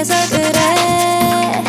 그래서 그래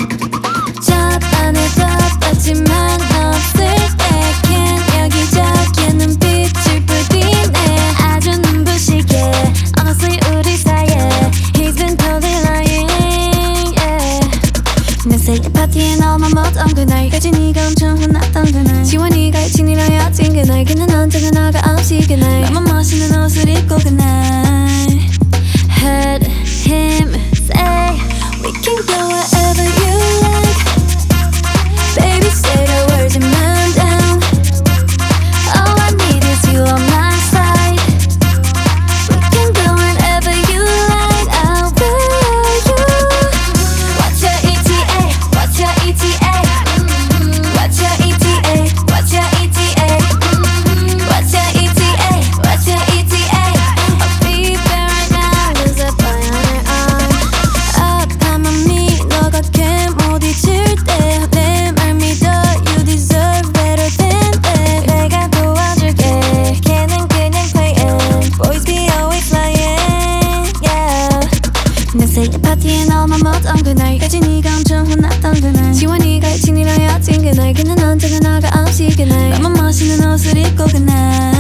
저번에도 봤지만 없을 때 캔 여기저기 눈빛을 뿌리네 아주 눈부시게 Honestly 우리 사이에 He's been totally lying yeah. 내 생일 파티에 너만 못 온 그날 여진이가 엄청 혼났던 그날 지원이가 일진이랑 헤어진 그날 그는 언제나 나가 없이 그날 너무 멋있는 옷을 입고 그날 Heard him say We can go wherever you like Baby say the words and man down All I need is you on my side We can go wherever you like I'll follow you What's your ETA? What's your ETA? What's your ETA? What's your ETA? What's your ETA? What's your ETA? I'll be there right now There's a boy on her arm 아파만 미 너가 꽤못 잊을 때 내 말 믿어 You deserve better than that 내가 도와줄게 걔는 그냥 playing Boys be always lying yeah. 내 생일 파티에 너만 못 온 그날 여진이가 엄청 혼났던 그날 지원이가 일진이랑 헤어진 그날 그는 언제나 나가 없이 그날 너무 멋있는 옷을 입고 그날